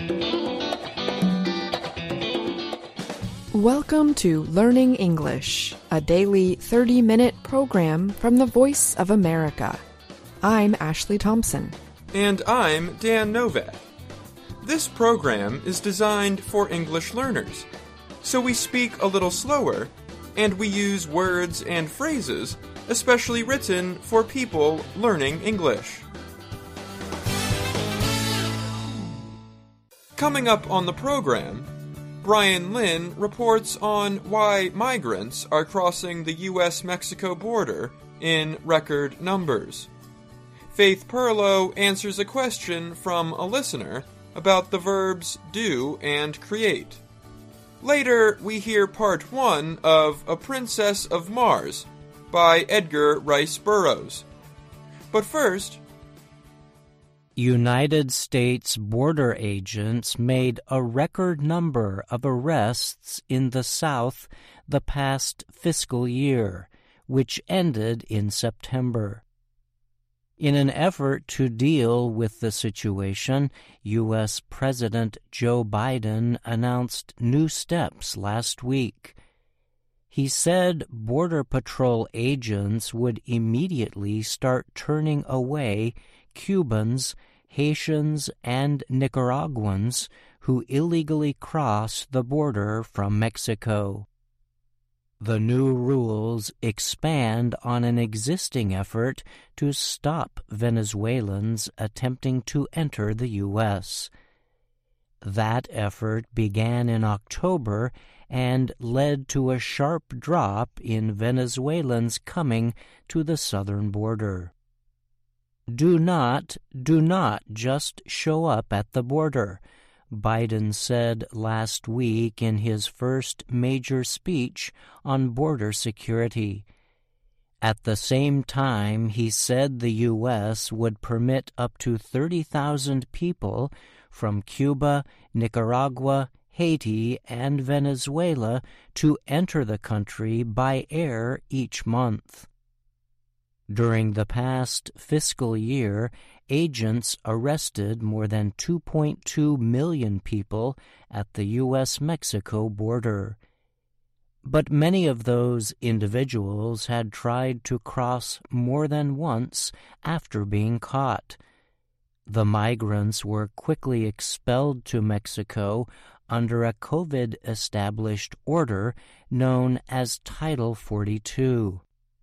Welcome to Learning English, a daily 30-minute program from the Voice of America. I'm Ashley Thompson. And I'm Dan Novak. This program is designed for English learners, so we speak a little slower, and we use words and phrases especially written for people learning English. Coming up on the program, Brian Lynn reports on why migrants are crossing the U.S.-Mexico border in record numbers. Faith Perlow answers a question from a listener about the verbs do and create. Later, we hear part 1 of A Princess of Mars by Edgar Rice Burroughs. But first, United States border agents made a record number of arrests in the South the past fiscal year, which ended in September. In an effort to deal with the situation, U.S. President Joe Biden announced new steps last week. He said Border Patrol agents would immediately start turning away Cubans, Haitians, and Nicaraguans who illegally cross the border from Mexico. The new rules expand on an existing effort to stop Venezuelans attempting to enter the U.S. That effort began in October and led to a sharp drop in Venezuelans coming to the southern border. Do not just show up at the border, Biden said last week in his first major speech on border security. At the same time, he said the U.S. would permit up to 30,000 people from Cuba, Nicaragua, Haiti, and Venezuela to enter the country by air each month. During the past fiscal year, agents arrested more than 2.2 million people at the U.S.-Mexico border. But many of those individuals had tried to cross more than once after being caught. The migrants were quickly expelled to Mexico under a COVID-established order known as Title 42.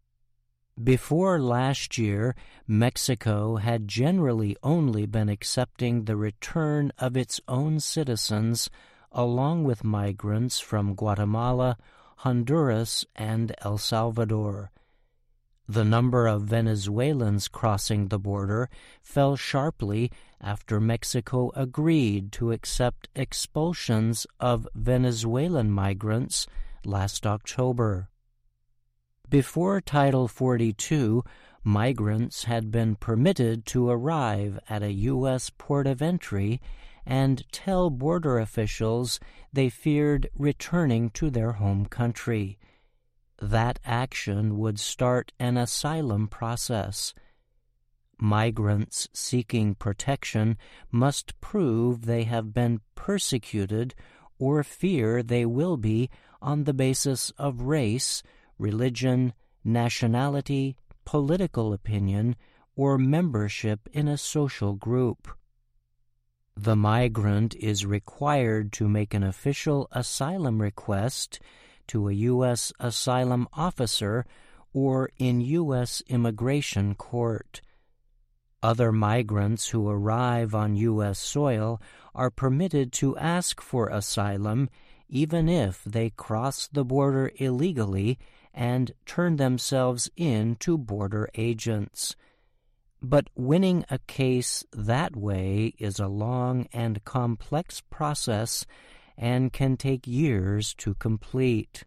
Before last year, Mexico had generally only been accepting the return of its own citizens along with migrants from Guatemala, Honduras, and El Salvador. The number of Venezuelans crossing the border fell sharply after Mexico agreed to accept expulsions of Venezuelan migrants last October. Before Title 42, migrants had been permitted to arrive at a U.S. port of entry and tell border officials they feared returning to their home country. That action would start an asylum process. Migrants seeking protection must prove they have been persecuted or fear they will be on the basis of race, religion, nationality, political opinion, or membership in a social group. The migrant is required to make an official asylum request to a U.S. asylum officer or in U.S. immigration court. Other migrants who arrive on U.S. soil are permitted to ask for asylum even if they cross the border illegally and turn themselves in to border agents. But winning a case that way is a long and complex process and can take years to complete.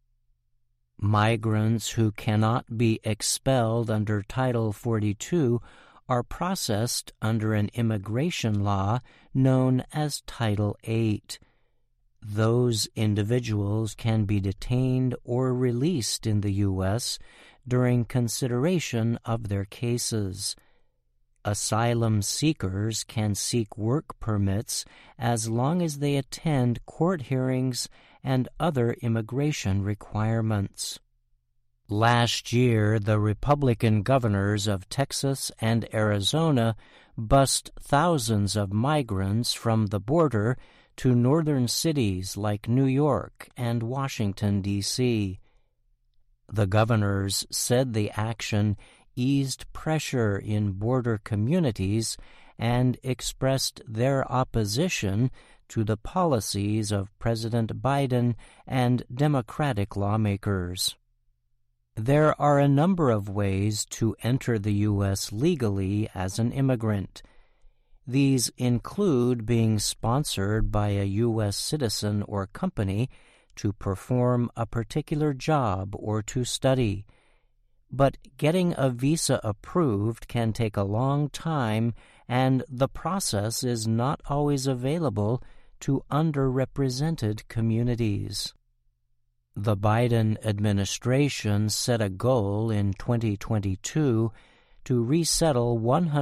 Migrants who cannot be expelled under Title 42 are processed under an immigration law known as Title 8. Those individuals can be detained or released in the U.S. during consideration of their cases. Asylum seekers can seek work permits as long as they attend court hearings and other immigration requirements. Last year, the Republican governors of Texas and Arizona bussed thousands of migrants from the border to northern cities like New York and Washington, D.C. The governors said the action eased pressure in border communities and expressed their opposition to the policies of President Biden and Democratic lawmakers. There are a number of ways to enter the U.S. legally as an immigrant. These include being sponsored by a U.S. citizen or company to perform a particular job or to study. But getting a visa approved can take a long time, and the process is not always available to underrepresented communities. The Biden administration set a goal in 2022 to resettle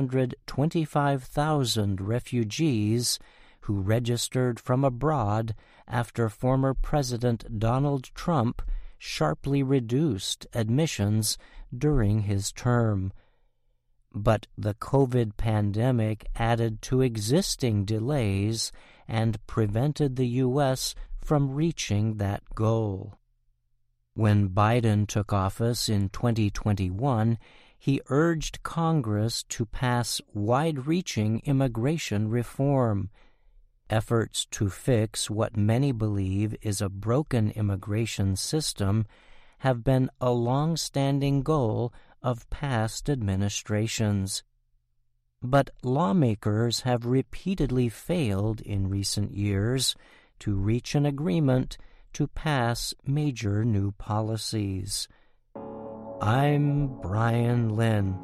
125,000 refugees who registered from abroad after former President Donald Trump sharply reduced admissions during his term. But the COVID pandemic added to existing delays and prevented the U.S. from reaching that goal. When Biden took office in 2021, he urged Congress to pass wide-reaching immigration reform. Efforts to fix what many believe is a broken immigration system have been a long-standing goal of past administrations. But lawmakers have repeatedly failed in recent years to reach an agreement to pass major new policies. I'm Brian Lynn.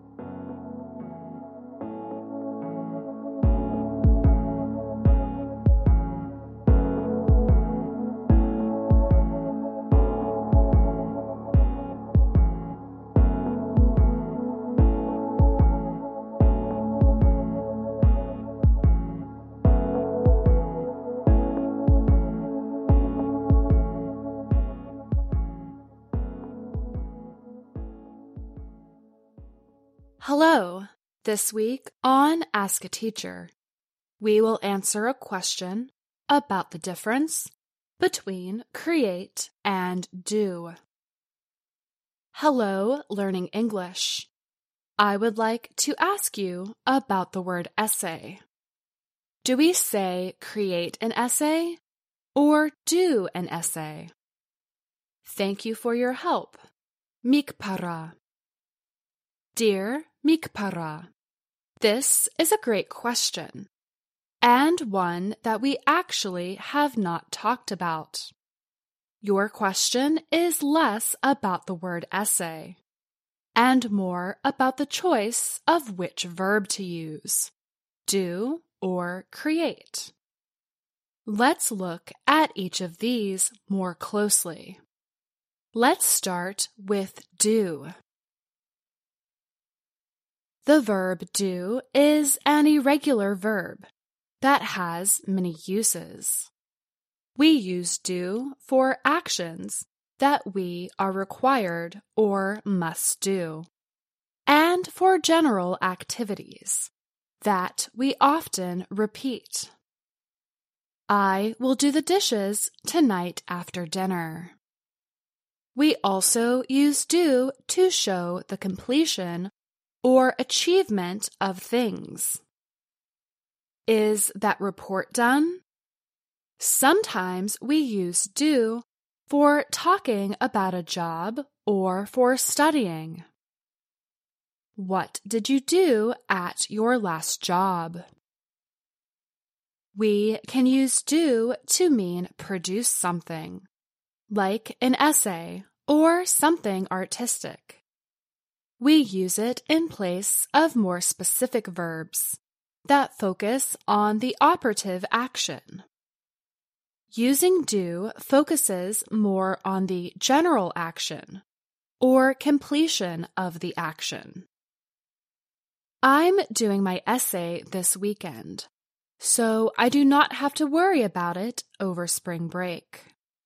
Hello! This week on Ask a Teacher, we will answer a question about the difference between create and do. Hello, Learning English. I would like to ask you about the word essay. Do we say create an essay or do an essay? Thank you for your help. Mikpara. Dear Mikpara, this is a great question, and one that we actually have not talked about. Your question is less about the word essay, and more about the choice of which verb to use, do or create. Let's look at each of these more closely. Let's start with do. The verb do is an irregular verb that has many uses. We use do for actions that we are required or must do, and for general activities that we often repeat. I will do the dishes tonight after dinner. We also use do to show the completion or achievement of things. Is that report done? Sometimes we use do for talking about a job or for studying. What did you do at your last job? We can use do to mean produce something, like an essay or something artistic. We use it in place of more specific verbs that focus on the operative action. Using do focuses more on the general action or completion of the action. I'm doing my essay this weekend, so I do not have to worry about it over spring break.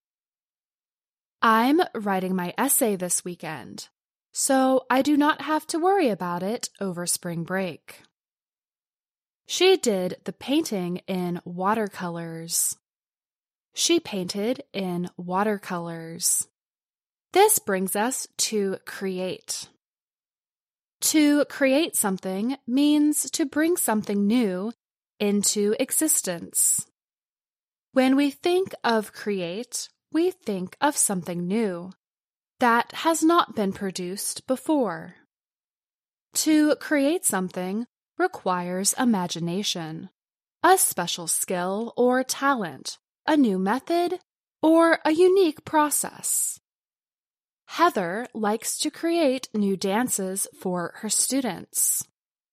I'm writing my essay this weekend, so I do not have to worry about it over spring break. She did the painting in watercolors. She painted in watercolors. This brings us to create. To create something means to bring something new into existence. When we think of create, we think of something new that has not been produced before. To create something requires imagination, a special skill or talent, a new method, or a unique process. Heather likes to create new dances for her students.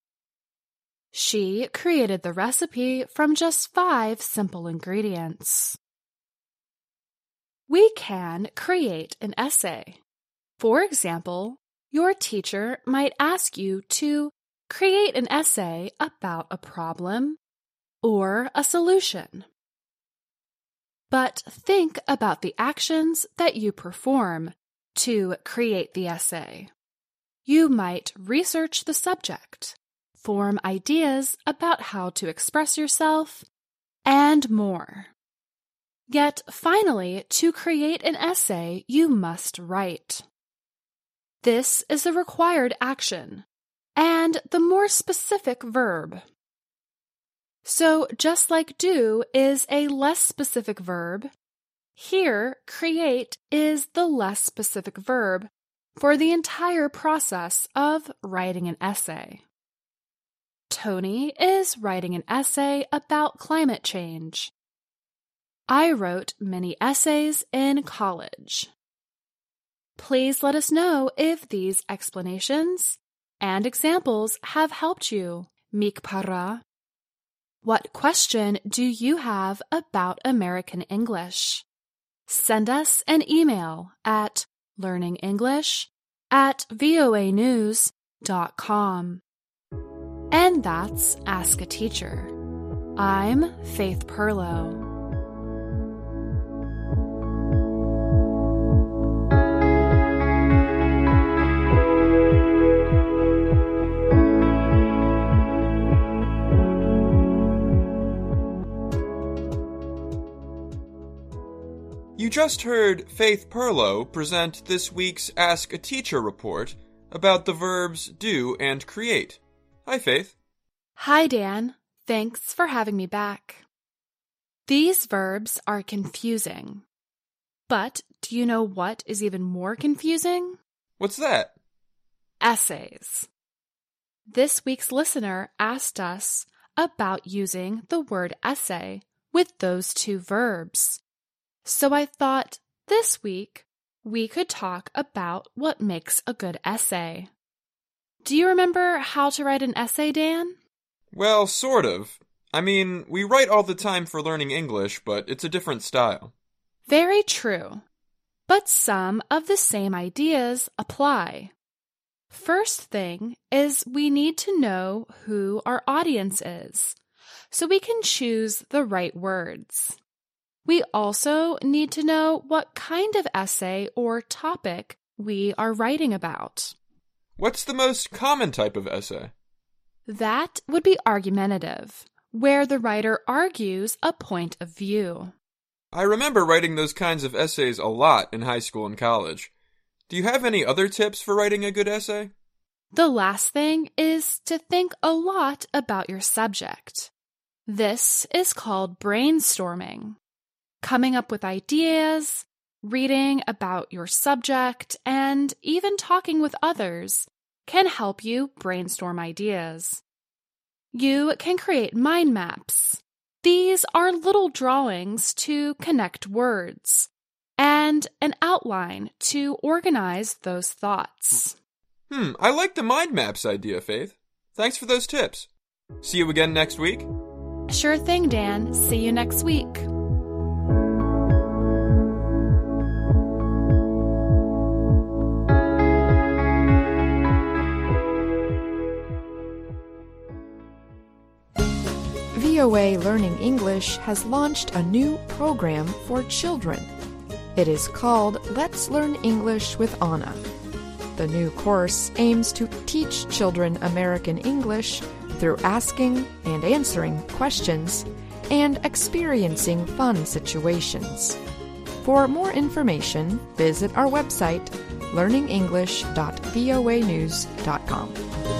She created the recipe from just 5 simple ingredients. We can create an essay. For example, your teacher might ask you to create an essay about a problem or a solution. But think about the actions that you perform to create the essay. You might research the subject, form ideas about how to express yourself, and more. Yet finally, to create an essay, you must write. This is a required action, and the more specific verb. So just like do is a less specific verb, here create is the less specific verb for the entire process of writing an essay. Tony is writing an essay about climate change. I wrote many essays in college. Please let us know if these explanations and examples have helped you. Mikpara. What question do you have about American English? Send us an email at learningenglish@voanews.com. And that's Ask a Teacher. I'm Faith Perlow. You just heard Faith Perlow present this week's Ask a Teacher report about the verbs do and create. Hi, Faith. Hi, Dan. Thanks for having me back. These verbs are confusing. But do you know what is even more confusing? What's that? Essays. This week's listener asked us about using the word essay with those 2 verbs. So I thought this week we could talk about what makes a good essay. Do you remember how to write an essay, Dan? Well, sort of. I mean, we write all the time for learning English, but it's a different style. Very true. But some of the same ideas apply. First thing is we need to know who our audience is, so we can choose the right words. We also need to know what kind of essay or topic we are writing about. What's the most common type of essay? That would be argumentative, where the writer argues a point of view. I remember writing those kinds of essays a lot in high school and college. Do you have any other tips for writing a good essay? The last thing is to think a lot about your subject. This is called brainstorming. Coming up with ideas, reading about your subject, and even talking with others can help you brainstorm ideas. You can create mind maps. These are little drawings to connect words, and an outline to organize those thoughts. I like the mind maps idea, Faith. Thanks for those tips. See you again next week? Sure thing, Dan. See you next week. VOA Learning English has launched a new program for children. It is called Let's Learn English with Anna. The new course aims to teach children American English through asking and answering questions and experiencing fun situations. For more information, visit our website, learningenglish.voanews.com.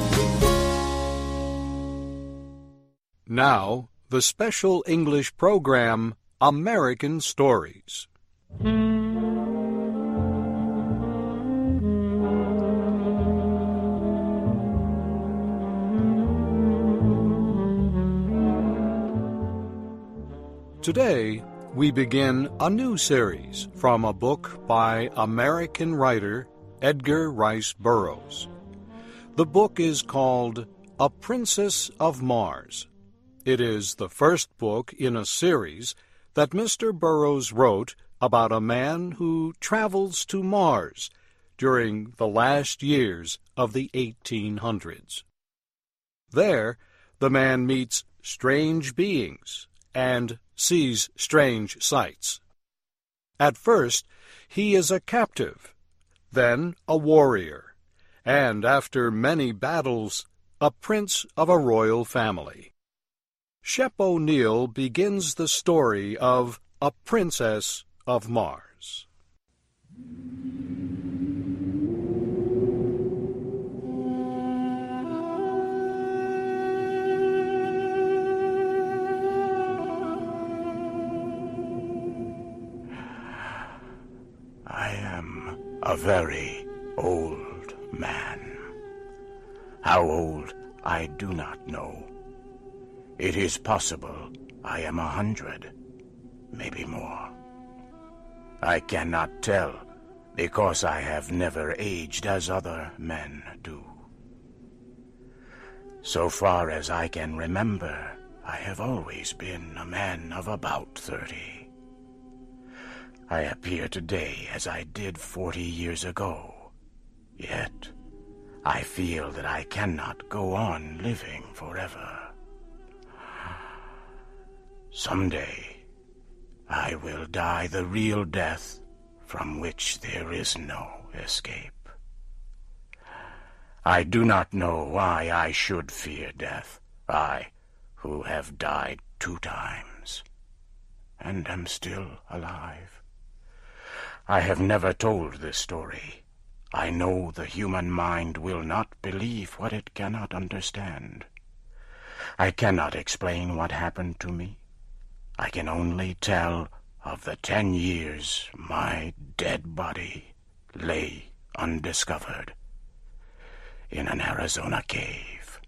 Now, the special English program, American Stories. Today, we begin a new series from a book by American writer Edgar Rice Burroughs. The book is called A Princess of Mars. It is the first book in a series that Mr. Burroughs wrote about a man who travels to Mars during the last years of the 1800s. There, the man meets strange beings and sees strange sights. At first, he is a captive, then a warrior, and after many battles, a prince of a royal family. Shep O'Neal begins the story of A Princess of Mars. I am a very old man. How old, I do not know. It is possible I am 100, maybe more. I cannot tell, because I have never aged as other men do. So far as I can remember, I have always been a man of about 30. I appear today as I did 40 years ago, yet I feel that I cannot go on living forever. Someday, I will die the real death from which there is no escape. I do not know why I should fear death, I who have died 2 times, and am still alive. I have never told this story. I know the human mind will not believe what it cannot understand. I cannot explain what happened to me. I can only tell of the 10 years my dead body lay undiscovered in an Arizona cave.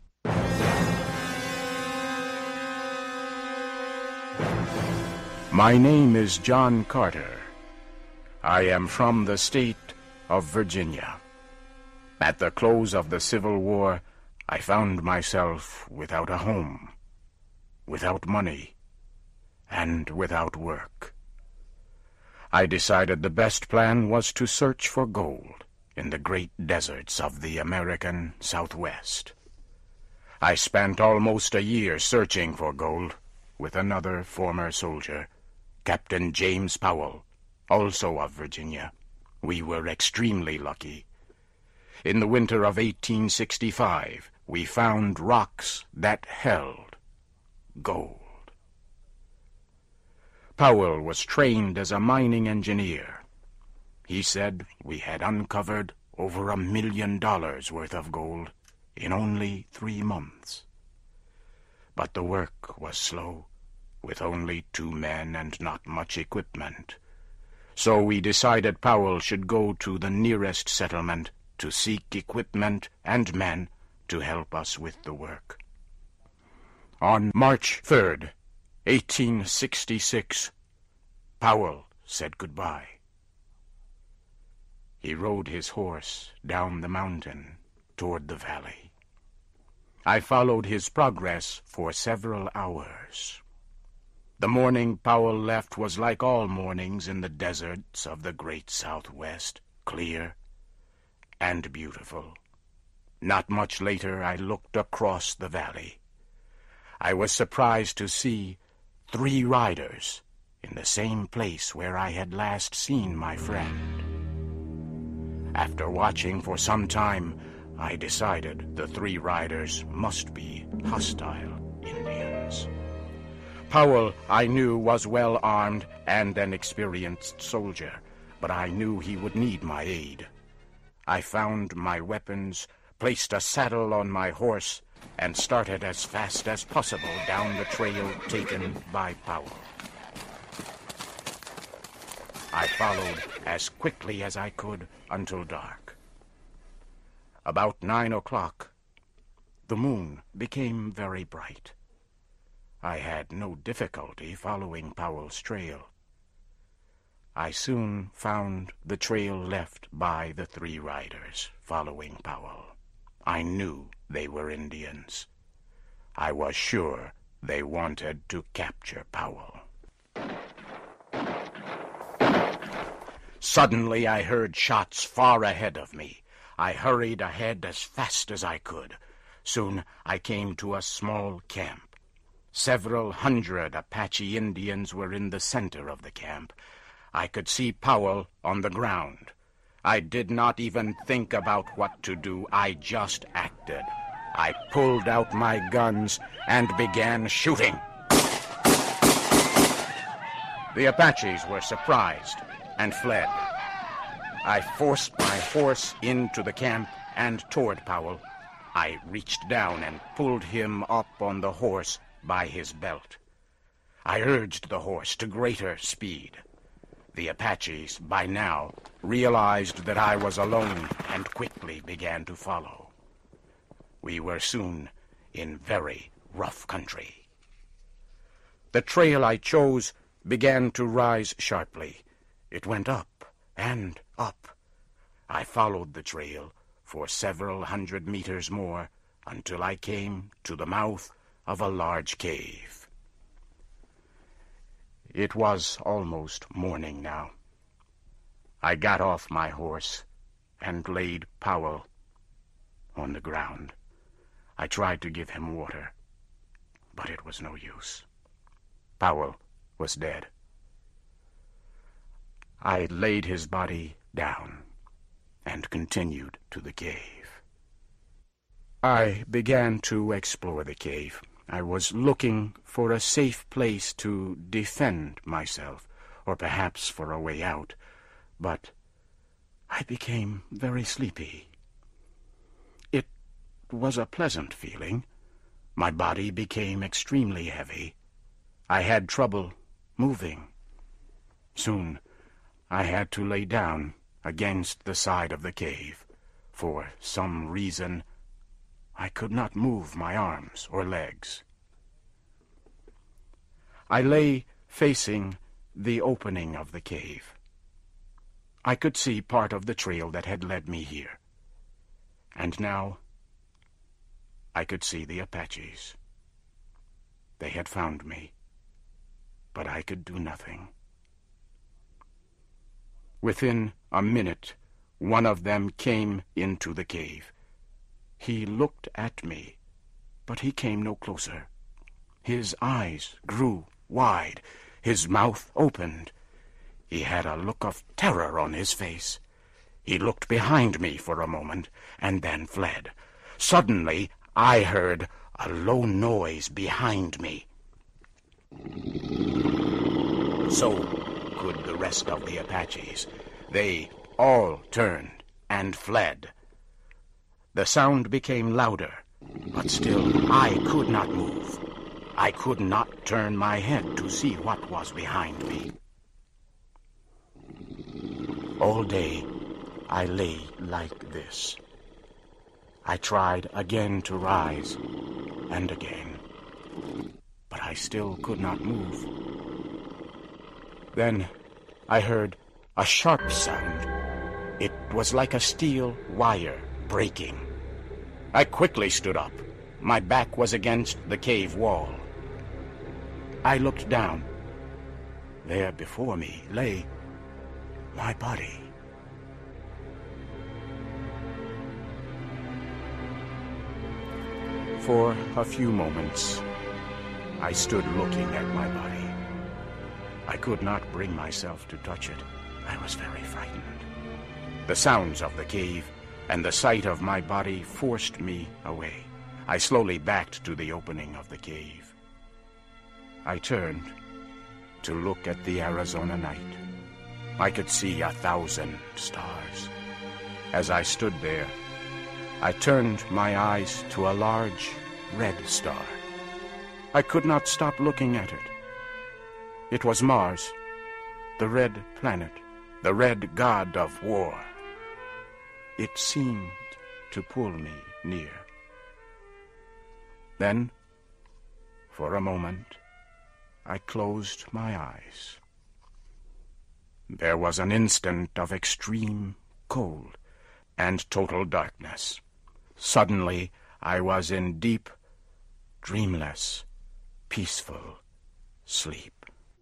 My name is John Carter. I am from the state of Virginia. At the close of the Civil War, I found myself without a home, without money, and without work. I decided the best plan was to search for gold in the great deserts of the American Southwest. I spent almost a year searching for gold with another former soldier, Captain James Powell, also of Virginia. We were extremely lucky. In the winter of 1865, we found rocks that held gold. Powell was trained as a mining engineer. He said we had uncovered over $1 million worth of gold in only 3 months. But the work was slow, with only 2 men and not much equipment. So we decided Powell should go to the nearest settlement to seek equipment and men to help us with the work. On March 3rd, 1866, Powell said goodbye. He rode his horse down the mountain toward the valley. I followed his progress for several hours. The morning Powell left was like all mornings in the deserts of the great Southwest, clear and beautiful. Not much later, I looked across the valley. I was surprised to see 3 riders in the same place where I had last seen my friend. After watching for some time, I decided the 3 riders must be hostile Indians. Powell, I knew, was well armed and an experienced soldier, but I knew he would need my aid. I found my weapons, placed a saddle on my horse, and started as fast as possible down the trail taken by Powell. I followed as quickly as I could until dark. About 9 o'clock, the moon became very bright. I had no difficulty following Powell's trail. I soon found the trail left by the 3 riders following Powell. I knew they were Indians. I was sure they wanted to capture Powell. Suddenly I heard shots far ahead of me. I hurried ahead as fast as I could. Soon I came to a small camp. Several hundred Apache Indians were in the center of the camp. I could see Powell on the ground. I did not even think about what to do. I just acted. I pulled out my guns and began shooting. The Apaches were surprised and fled. I forced my horse into the camp and toward Powell. I reached down and pulled him up on the horse by his belt. I urged the horse to greater speed. The Apaches, by now, realized that I was alone and quickly began to follow. We were soon in very rough country. The trail I chose began to rise sharply. It went up and up. I followed the trail for several hundred meters more until I came to the mouth of a large cave. It was almost morning now. I got off my horse and laid Powell on the ground. I tried to give him water, but it was no use. Powell was dead. I laid his body down and continued to the cave. I began to explore the cave. I was looking for a safe place to defend myself, or perhaps for a way out, but I became very sleepy. It was a pleasant feeling. My body became extremely heavy. I had trouble moving. Soon I had to lay down against the side of the cave. For some reason, I could not move my arms or legs. I lay facing the opening of the cave. I could see part of the trail that had led me here. And now I could see the Apaches. They had found me, but I could do nothing. Within a minute, one of them came into the cave. He looked at me, but he came no closer. His eyes grew wide. His mouth opened. He had a look of terror on his face. He looked behind me for a moment, and then fled. Suddenly, I heard a low noise behind me. So could the rest of the Apaches. They all turned and fled. The sound became louder, but still I could not move. I could not turn my head to see what was behind me. All day I lay like this. I tried again to rise, and again, but I still could not move. Then I heard a sharp sound. It was like a steel wire breaking. I quickly stood up. My back was against the cave wall. I looked down. There before me lay my body. For a few moments, I stood looking at my body. I could not bring myself to touch it. I was very frightened. The sounds of the cave and the sight of my body forced me away. I slowly backed to the opening of the cave. I turned to look at the Arizona night. I could see 1,000 stars. As I stood there, I turned my eyes to a large red star. I could not stop looking at it. It was Mars, the red planet, the red god of war. It seemed to pull me near. Then, for a moment, I closed my eyes. There was an instant of extreme cold and total darkness. Suddenly, I was in deep, dreamless, peaceful sleep.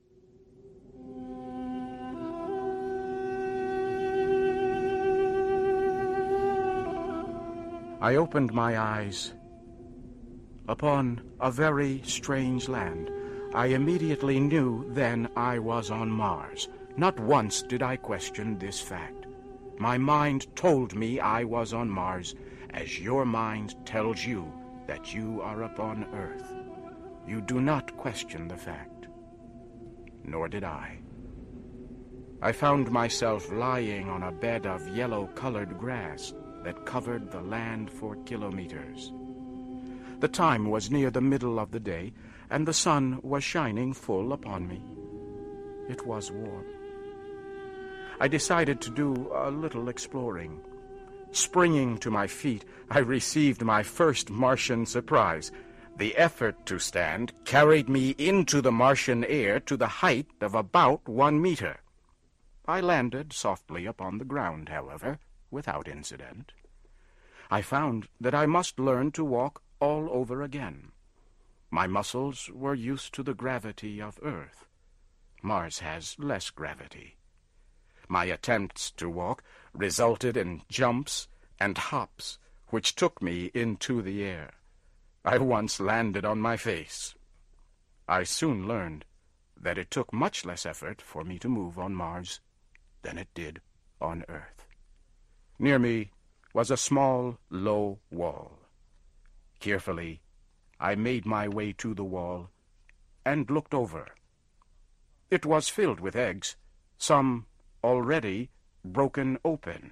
I opened my eyes upon a very strange land. I immediately knew then I was on Mars. Not once did I question this fact. My mind told me I was on Mars, as your mind tells you that you are upon Earth. You do not question the fact. Nor did I. I found myself lying on a bed of yellow-colored grass that covered the land for kilometers. The time was near the middle of the day, and the sun was shining full upon me. It was warm. I decided to do a little exploring. Springing to my feet, I received my first Martian surprise. The effort to stand carried me into the Martian air to the height of about 1 meter. I landed softly upon the ground, however, without incident. I found that I must learn to walk all over again. My muscles were used to the gravity of Earth. Mars has less gravity. My attempts to walk resulted in jumps and hops, which took me into the air. I once landed on my face. I soon learned that it took much less effort for me to move on Mars than it did on Earth. Near me was a small, low wall. Carefully, I made my way to the wall and looked over. It was filled with eggs, some already broken open.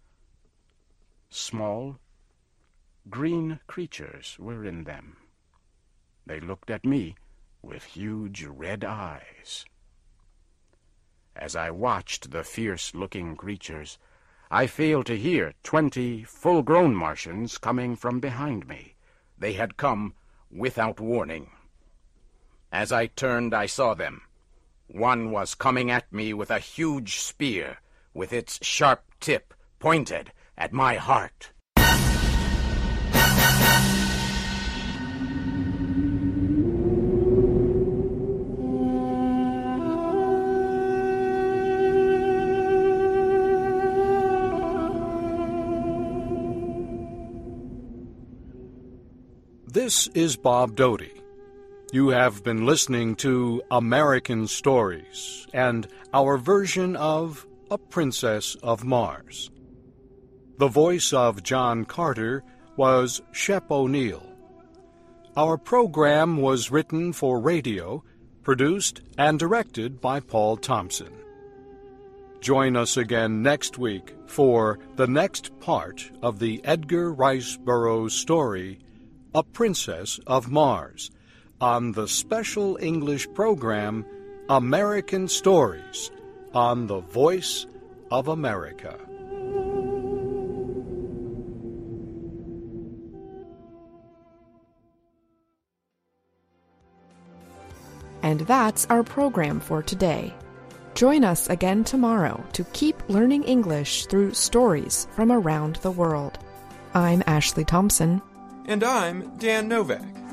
Small, green creatures were in them. They looked at me with huge red eyes. As I watched the fierce-looking creatures, I failed to hear 20 full-grown Martians coming from behind me. They had come without warning. As I turned, I saw them. One was coming at me with a huge spear, with its sharp tip pointed at my heart. This is Bob Doty. You have been listening to American Stories and our version of A Princess of Mars. The voice of John Carter was Shep O'Neill. Our program was written for radio, produced and directed by Paul Thompson. Join us again next week for the next part of the Edgar Rice Burroughs story, A Princess of Mars, on the special English program American Stories on the Voice of America. And that's our program for today. Join us again tomorrow to keep learning English through stories from around the world. I'm Ashley Thompson. And I'm Dan Novak.